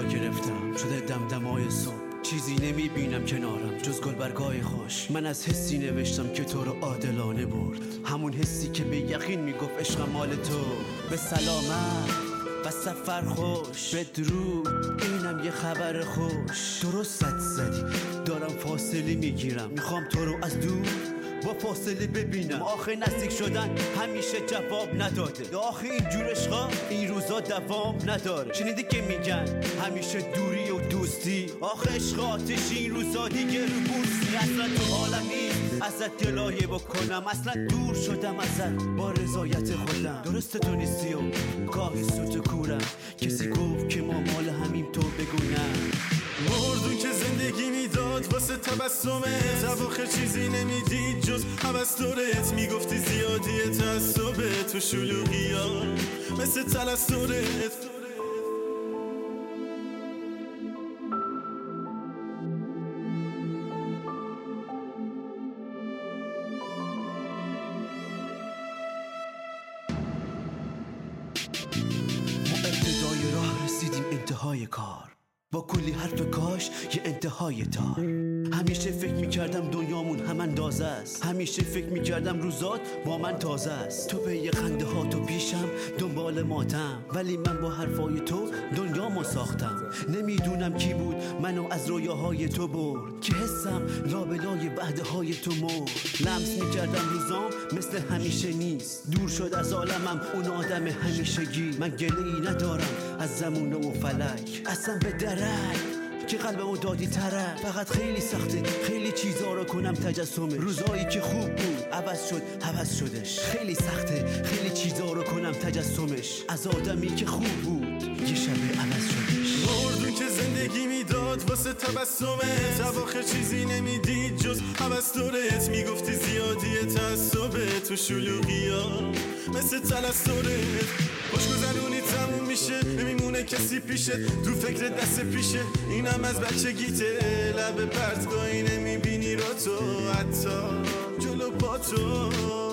گرفتم شده دمدمای صبح، چیزی نمیبینم کنارم جز گلبرگای خوش. من از حسی نوشتم که تو رو عادلانه برد، همون حسی که به یقین میگفت عشق مال تو. به سلامت و سفر خوش، بدرود اینم یه خبر خوش. درست زدی دارم فاصله میگیرم، میخوام تو رو از دور با فاصله ببینم. آخه نزدیک شدن همیشه جواب نداده، آخه اینجور عشقا این روزا دوام نداره. شنیدی که میگن همیشه دوری و دوستی، آخه عشق آتشی این روزا دیگه رو بورسی. اصلا تو حالم نیست ازت گلایه بکنم، اصلا دور شدم ازت با رضایت خودم. درسته تو نیستی و گاهی سوت کورم، کسی گفت که ما مال همیم تو بگونم. مردون که زندگی میداد واسه تبسمت، اواخر چیزی نمیدید جز هوس میگفتی زیادیه تعصبت تو شلوغی ها مثل تلسرت. ما ابتدای راه رسیدیم انتهای کار، با کلی حرف کاش یه انتهای تار. همیشه فکر میکردم دنیامون هم اندازه است، همیشه فکر میکردم روزات با من تازه است. تو به یه خنده ها تو پیشم دنبال ماتم، ولی من با حرفای تو دنیامو ساختم. نمیدونم کی بود منو از رویاهای تو برد، که حسم لابلای وعده های تو مرد. لمس میکردم روزام مثل همیشه نیست، دور شد از عالمم اون آدم همیشگی. من گله‌ای ندارم از زمونه و فلک، اصلا به درک که قلبمو دادی ترک. فقط خیلی سخته خیلی چیزا رو کنم تجسمه، روزایی که خوب بود عوض شد عوض شدش. خیلی سخته خیلی چیزا رو کنم تجسمش، از آدمی که خوب بود یه شبه عوض شدش. مردون که زندگی میداد واسه تبسمت، اواخر چیزی نمیدید جز هوس میگفتی زیادیه تعصبت تو شلوغی ها مثل تلسرت. خوش گذرونی تموم میشه نمیمونه کسی پیشه، تو فکر دست پیشه اینم از بچگیته. لب پرتگاهی نمیبینی رو تو حتی جلو پا تو.